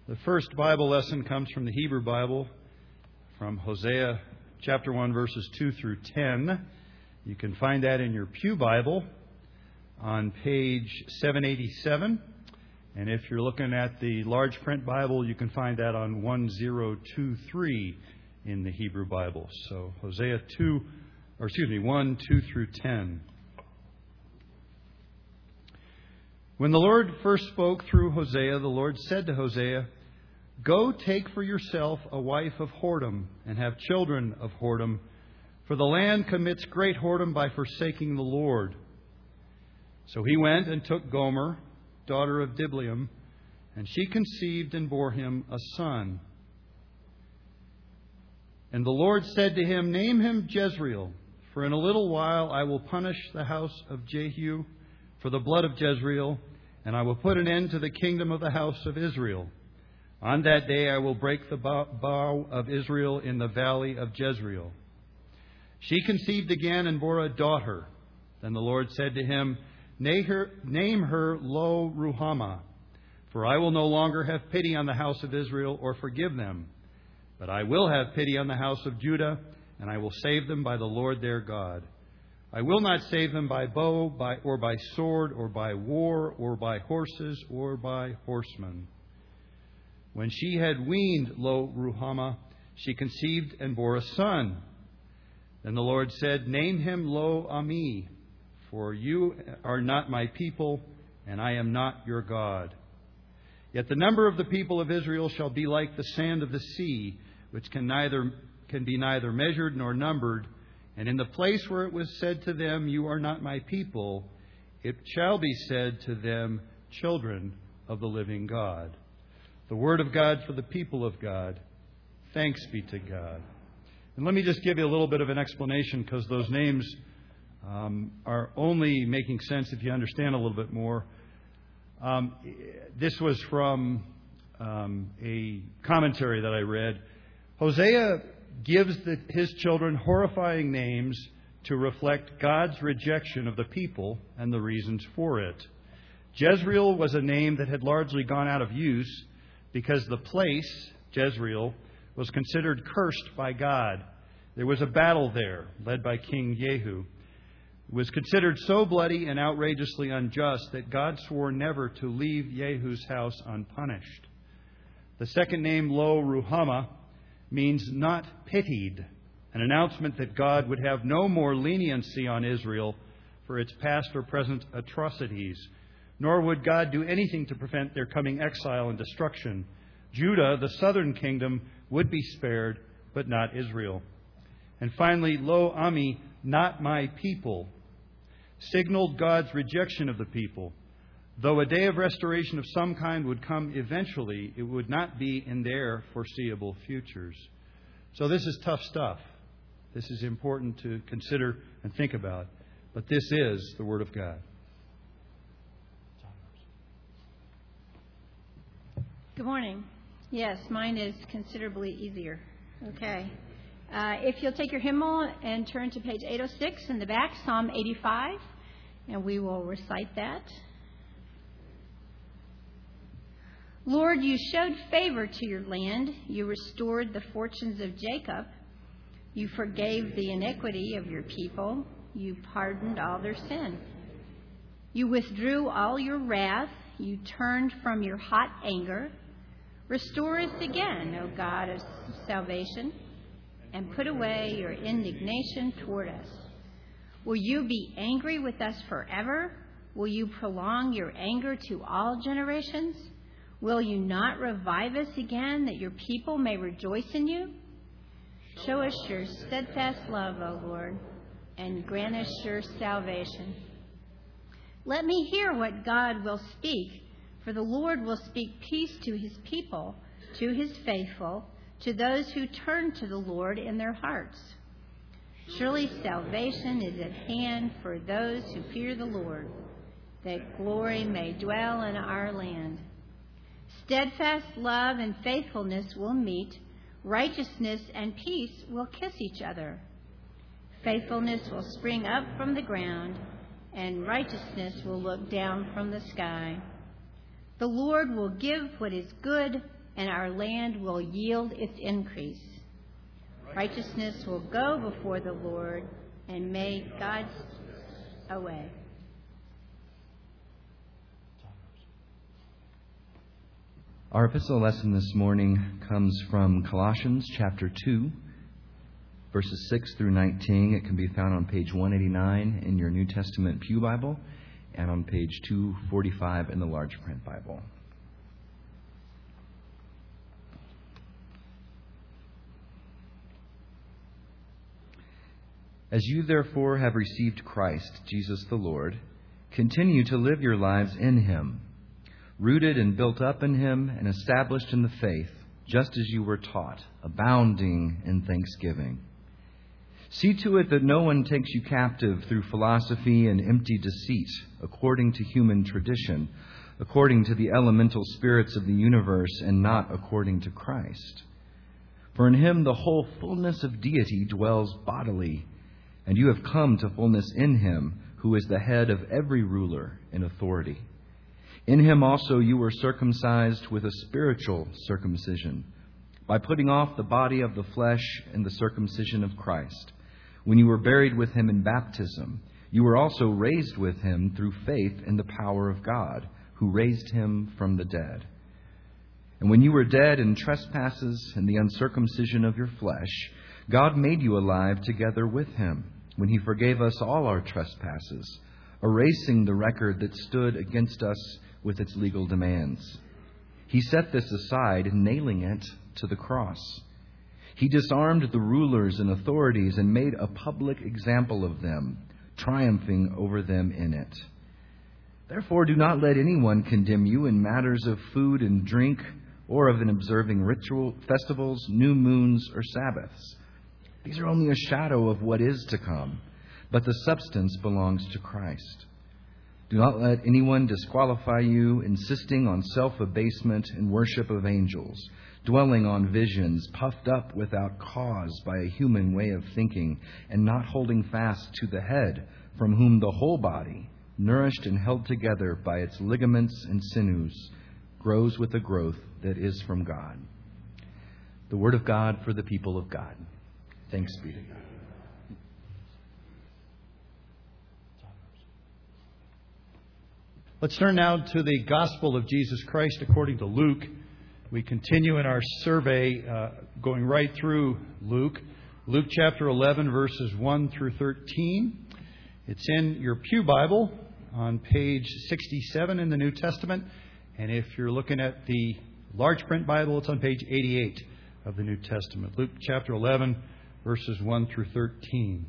The first Bible lesson comes from the Hebrew Bible, from Hosea chapter 1, verses 2 through 10. You can find that in your Pew Bible on page 787. And if you're looking at the large print Bible, you can find that on 1023 in the Hebrew Bible. So Hosea 1, 2 through 10. When the Lord first spoke through Hosea, the Lord said to Hosea, "Go take for yourself a wife of whoredom, and have children of whoredom, for the land commits great whoredom by forsaking the Lord." So he went and took Gomer, daughter of Diblaim, and she conceived and bore him a son. And the Lord said to him, "Name him Jezreel, for in a little while I will punish the house of Jehu for the blood of Jezreel, and I will put an end to the kingdom of the house of Israel. On that day I will break the bow of Israel in the valley of Jezreel." She conceived again and bore a daughter. Then the Lord said to him, "Name her Lo Ruhamah, for I will no longer have pity on the house of Israel or forgive them. But I will have pity on the house of Judah, and I will save them by the Lord their God. I will not save them by bow, or by sword, or by war, or by horses, or by horsemen." When she had weaned Lo Ruhamah, she conceived and bore a son. Then the Lord said, "Name him Lo Ami, for you are not my people, and I am not your God. Yet the number of the people of Israel shall be like the sand of the sea, which can be neither measured nor numbered. And in the place where it was said to them, 'You are not my people,' it shall be said to them, 'Children of the living God.'" The word of God for the people of God. Thanks be to God. And let me just give you a little bit of an explanation, because those names are only making sense if you understand a little bit more. This was from a commentary that I read. Hosea gives his children horrifying names to reflect God's rejection of the people and the reasons for it. Jezreel was a name that had largely gone out of use because the place, Jezreel, was considered cursed by God. There was a battle there, led by King Jehu. It was considered so bloody and outrageously unjust that God swore never to leave Jehu's house unpunished. The second name, Lo Ruhamah, means not pitied, an announcement that God would have no more leniency on Israel for its past or present atrocities, nor would God do anything to prevent their coming exile and destruction. Judah, the southern kingdom, would be spared, but not Israel. And finally, Lo Ami, not my people, signaled God's rejection of the people. Though a day of restoration of some kind would come eventually, it would not be in their foreseeable futures. So this is tough stuff. This is important to consider and think about. But this is the Word of God. Good morning. Yes, mine is considerably easier. Okay. If you'll take your hymnal and turn to page 806 in the back, Psalm 85, and we will recite that. Lord, you showed favor to your land. You restored the fortunes of Jacob. You forgave the iniquity of your people. You pardoned all their sin. You withdrew all your wrath. You turned from your hot anger. Restore us again, O God of salvation, and put away your indignation toward us. Will you be angry with us forever? Will you prolong your anger to all generations? Will you not revive us again, that your people may rejoice in you? Show us your steadfast love, O Lord, and grant us your salvation. Let me hear what God will speak, for the Lord will speak peace to his people, to his faithful, to those who turn to the Lord in their hearts. Surely salvation is at hand for those who fear the Lord, that glory may dwell in our land. Steadfast love and faithfulness will meet. Righteousness and peace will kiss each other. Faithfulness will spring up from the ground, and righteousness will look down from the sky. The Lord will give what is good and our land will yield its increase. Righteousness will go before the Lord and make God's way. Our epistle lesson this morning comes from Colossians chapter 2, verses 6 through 19. It can be found on page 189 in your New Testament Pew Bible and on page 245 in the large print Bible. As you therefore have received Christ, Jesus the Lord, continue to live your lives in Him, rooted and built up in Him and established in the faith, just as you were taught, abounding in thanksgiving. See to it that no one takes you captive through philosophy and empty deceit, according to human tradition, according to the elemental spirits of the universe, and not according to Christ. For in Him the whole fullness of deity dwells bodily, and you have come to fullness in Him, who is the head of every ruler and authority. In Him also you were circumcised with a spiritual circumcision, by putting off the body of the flesh in the circumcision of Christ. When you were buried with Him in baptism, you were also raised with Him through faith in the power of God, who raised Him from the dead. And when you were dead in trespasses and the uncircumcision of your flesh, God made you alive together with Him, when He forgave us all our trespasses, erasing the record that stood against us with its legal demands. He set this aside, nailing it to the cross. He disarmed the rulers and authorities and made a public example of them, triumphing over them in it. Therefore, do not let anyone condemn you in matters of food and drink, or of in observing ritual festivals, new moons, or Sabbaths. These are only a shadow of what is to come, but the substance belongs to Christ. Do not let anyone disqualify you, insisting on self-abasement and worship of angels, dwelling on visions, puffed up without cause by a human way of thinking, and not holding fast to the head, from whom the whole body, nourished and held together by its ligaments and sinews, grows with a growth that is from God. The word of God for the people of God. Thanks be to God. Let's turn now to the Gospel of Jesus Christ according to Luke. We continue in our survey going right through Luke. Luke chapter 11, verses 1 through 13. It's in your Pew Bible on page 67 in the New Testament. And if you're looking at the large print Bible, it's on page 88 of the New Testament. Luke chapter 11, verses 1 through 13.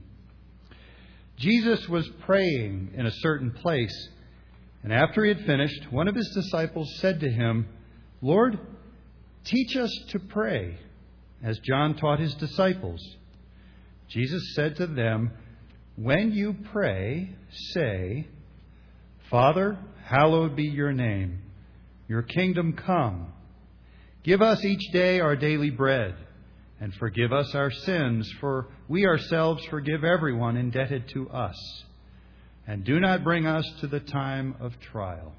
Jesus was praying in a certain place, and after he had finished, one of his disciples said to him, "Lord, teach us to pray, as John taught his disciples." Jesus said to them, "When you pray, say, 'Father, hallowed be your name. Your kingdom come. Give us each day our daily bread, and forgive us our sins, for we ourselves forgive everyone indebted to us. And do not bring us to the time of trial.'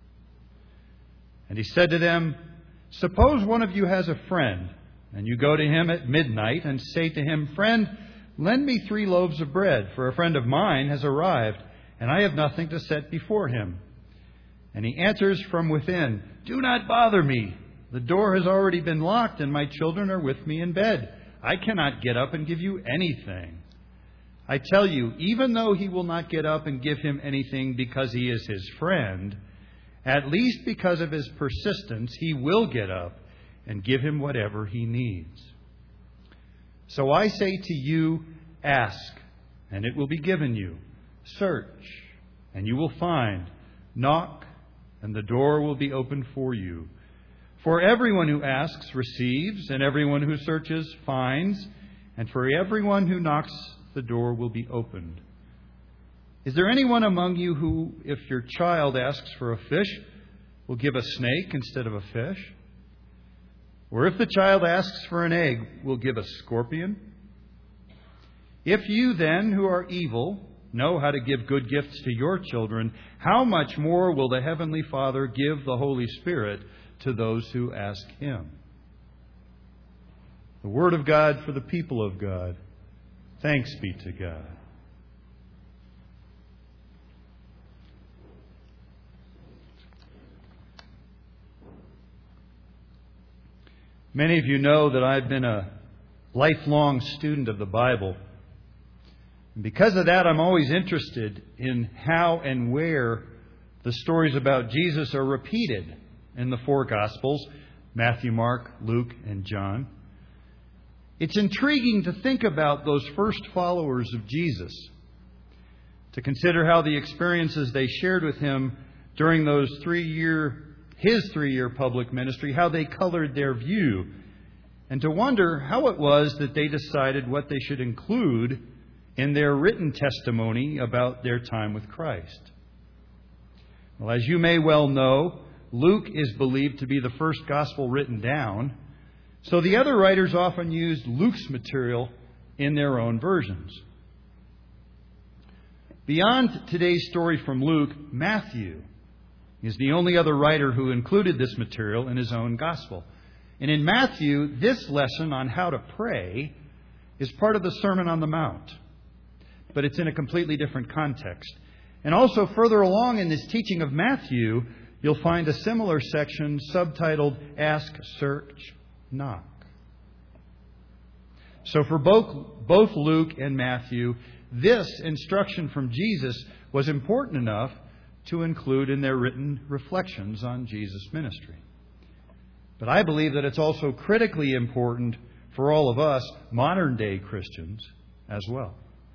And he said to them, 'Suppose one of you has a friend, and you go to him at midnight and say to him, "Friend, lend me 3 loaves of bread, for a friend of mine has arrived, and I have nothing to set before him." And he answers from within, "Do not bother me. The door has already been locked, and my children are with me in bed. I cannot get up and give you anything." I tell you, even though he will not get up and give him anything because he is his friend, at least because of his persistence, he will get up and give him whatever he needs. So I say to you, ask, and it will be given you. Search, and you will find. Knock, and the door will be opened for you. For everyone who asks receives, and everyone who searches finds, and for everyone who knocks, the door will be opened. Is there anyone among you who, if your child asks for a fish, will give a snake instead of a fish? Or if the child asks for an egg, will give a scorpion? If you then, who are evil, know how to give good gifts to your children, how much more will the Heavenly Father give the Holy Spirit to those who ask Him. The Word of God for the people of God. Thanks be to God. Many of you know that I've been a lifelong student of the Bible. And because of that, I'm always interested in how and where the stories about Jesus are repeated in the four Gospels, Matthew, Mark, Luke, and John. It's intriguing to think about those first followers of Jesus, to consider how the experiences they shared with Him during His 3-year public ministry, how they colored their view, and to wonder how it was that they decided what they should include in their written testimony about their time with Christ. Well, as you may well know, Luke is believed to be the first gospel written down, so the other writers often used Luke's material in their own versions. Beyond today's story from Luke, Matthew is the only other writer who included this material in his own gospel. And in Matthew, this lesson on how to pray is part of the Sermon on the Mount, but it's in a completely different context. And also further along in this teaching of Matthew, you'll find a similar section subtitled Ask, Search, Knock. So for both Luke and Matthew, this instruction from Jesus was important enough to include in their written reflections on Jesus' ministry. But I believe that it's also critically important for all of us modern-day Christians as well.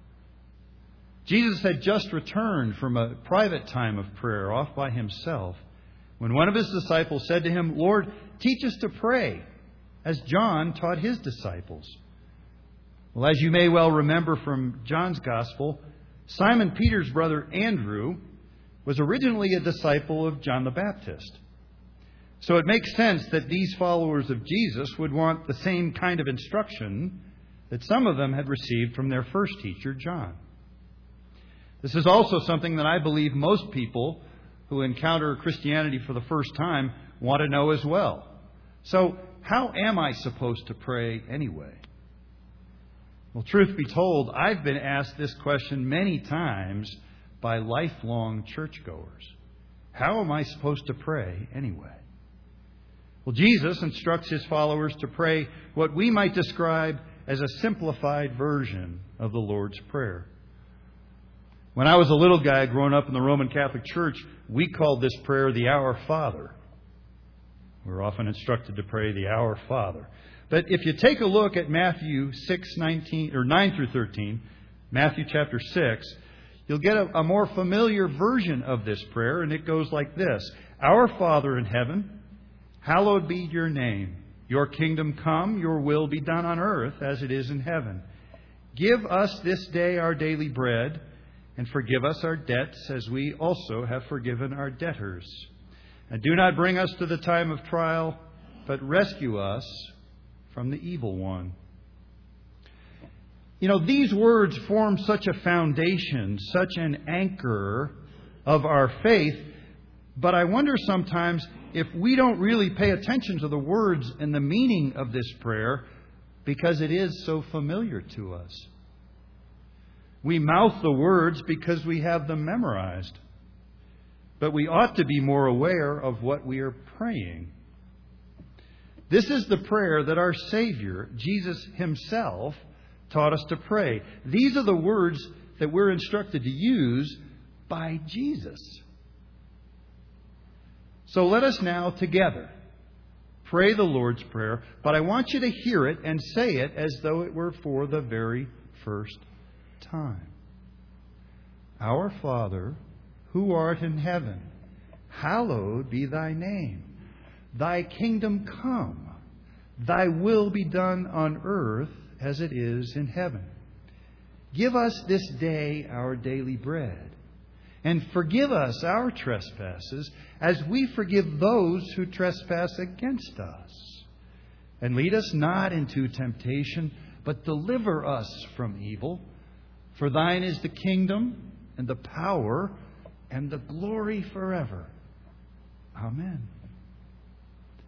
Jesus had just returned from a private time of prayer off by Himself when one of His disciples said to Him, "Lord, teach us to pray, as John taught his disciples." Well, as you may well remember from John's Gospel, Simon Peter's brother Andrew was originally a disciple of John the Baptist. So it makes sense that these followers of Jesus would want the same kind of instruction that some of them had received from their first teacher, John. This is also something that I believe most people who encounter Christianity for the first time want to know as well. So, how am I supposed to pray anyway? Well, truth be told, I've been asked this question many times by lifelong churchgoers. How am I supposed to pray anyway? Well, Jesus instructs His followers to pray what we might describe as a simplified version of the Lord's Prayer. When I was a little guy growing up in the Roman Catholic Church, we called this prayer the Our Father. We're often instructed to pray the Our Father. But if you take a look at Matthew 9 through 13, Matthew chapter 6, you'll get a more familiar version of this prayer, and it goes like this. Our Father in heaven, hallowed be your name. Your kingdom come, your will be done on earth as it is in heaven. Give us this day our daily bread, and forgive us our debts as we also have forgiven our debtors. And do not bring us to the time of trial, but rescue us from the evil one. You know, these words form such a foundation, such an anchor of our faith, but I wonder sometimes if we don't really pay attention to the words and the meaning of this prayer because it is so familiar to us. We mouth the words because we have them memorized, but we ought to be more aware of what we are praying. This is the prayer that our Savior, Jesus Himself, taught us to pray. These are the words that we're instructed to use by Jesus. So let us now together pray the Lord's Prayer, but I want you to hear it and say it as though it were for the very first time. Our Father, who art in heaven, hallowed be Thy name. Thy kingdom come. Thy will be done on earth as it is in heaven. Give us this day our daily bread, and forgive us our trespasses as we forgive those who trespass against us. And lead us not into temptation, but deliver us from evil. For Thine is the kingdom and the power and the glory forever. Amen.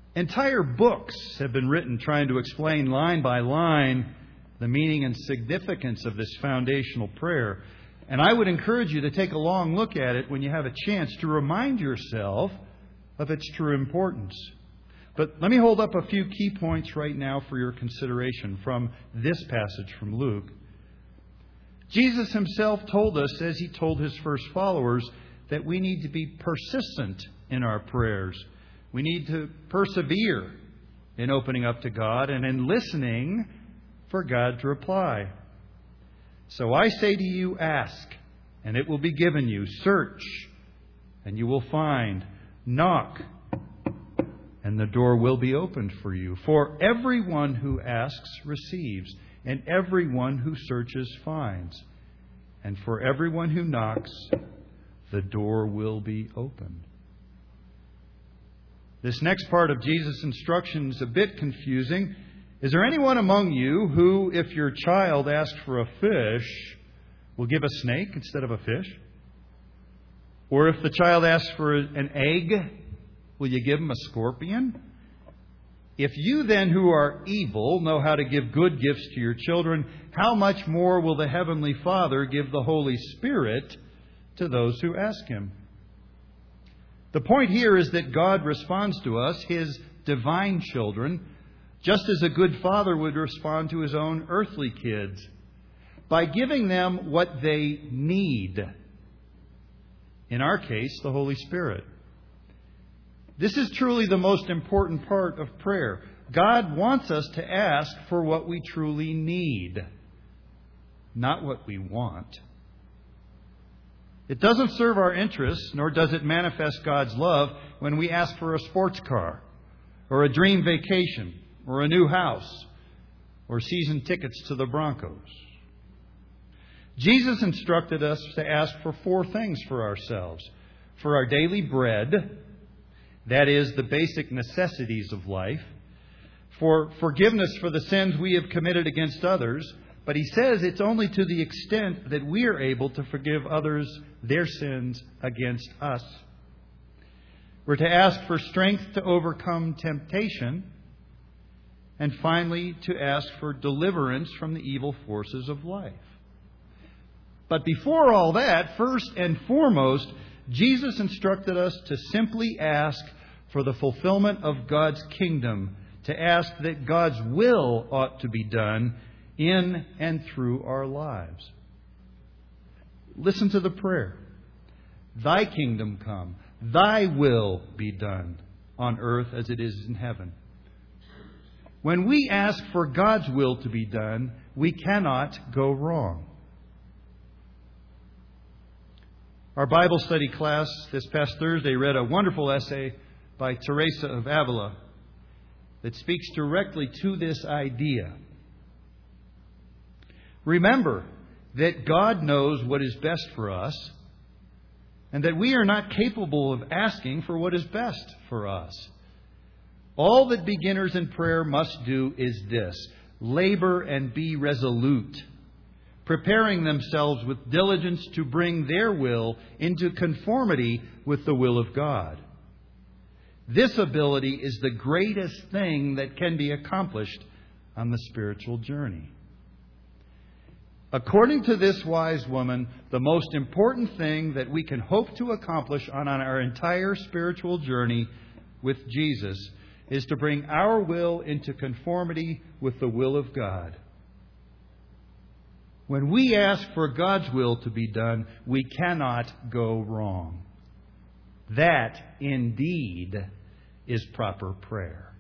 Entire books have been written trying to explain line by line the meaning and significance of this foundational prayer. And I would encourage you to take a long look at it when you have a chance to remind yourself of its true importance. But let me hold up a few key points right now for your consideration from this passage from Luke. Jesus himself told us, as he told his first followers, that we need to be persistent in our prayers. We need to persevere in opening up to God and in listening for God to reply. So I say to you, ask, and it will be given you. Search, and you will find. Knock, and the door will be opened for you. For everyone who asks receives, and everyone who searches finds. And for everyone who knocks, the door will be opened. This next part of Jesus' instruction is a bit confusing. Is there anyone among you who, if your child asks for a fish, will give a snake instead of a fish? Or if the child asks for an egg, will you give him a scorpion? If you then, who are evil, know how to give good gifts to your children, how much more will the Heavenly Father give the Holy Spirit to those who ask Him? The point here is that God responds to us, His divine children, just as a good father would respond to his own earthly kids, by giving them what they need. In our case, the Holy Spirit. This is truly the most important part of prayer. God wants us to ask for what we truly need, not what we want. It doesn't serve our interests, nor does it manifest God's love when we ask for a sports car, or a dream vacation, or a new house, or season tickets to the Broncos. Jesus instructed us to ask for 4 things for ourselves. For our daily bread, that is, the basic necessities of life. For forgiveness for the sins we have committed against others. But he says it's only to the extent that we are able to forgive others their sins against us. We're to ask for strength to overcome temptation. And finally, to ask for deliverance from the evil forces of life. But before all that, first and foremost, Jesus instructed us to simply ask for the fulfillment of God's kingdom, to ask that God's will ought to be done in and through our lives. Listen to the prayer. Thy kingdom come, thy will be done on earth as it is in heaven. When we ask for God's will to be done, we cannot go wrong. Our Bible study class this past Thursday read a wonderful essay by Teresa of Avila that speaks directly to this idea. Remember that God knows what is best for us, and that we are not capable of asking for what is best for us. All that beginners in prayer must do is this: labor and be resolute, preparing themselves with diligence to bring their will into conformity with the will of God. This ability is the greatest thing that can be accomplished on the spiritual journey. According to this wise woman, the most important thing that we can hope to accomplish on our entire spiritual journey with Jesus is to bring our will into conformity with the will of God. When we ask for God's will to be done, we cannot go wrong. That, indeed, is proper prayer.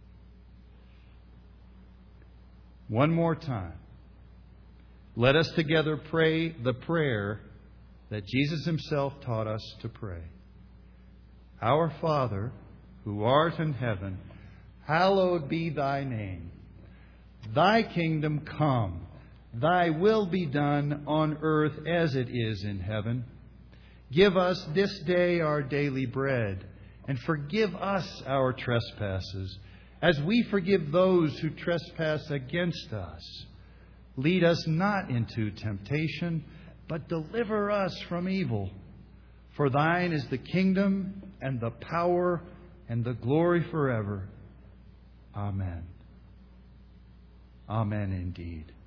One more time. Let us together pray the prayer that Jesus Himself taught us to pray. Our Father, who art in heaven, hallowed be Thy name. Thy kingdom come. Thy will be done on earth as it is in heaven. Give us this day our daily bread, and forgive us our trespasses, as we forgive those who trespass against us. Lead us not into temptation, but deliver us from evil. For Thine is the kingdom, and the power, and the glory forever. Amen. Amen indeed.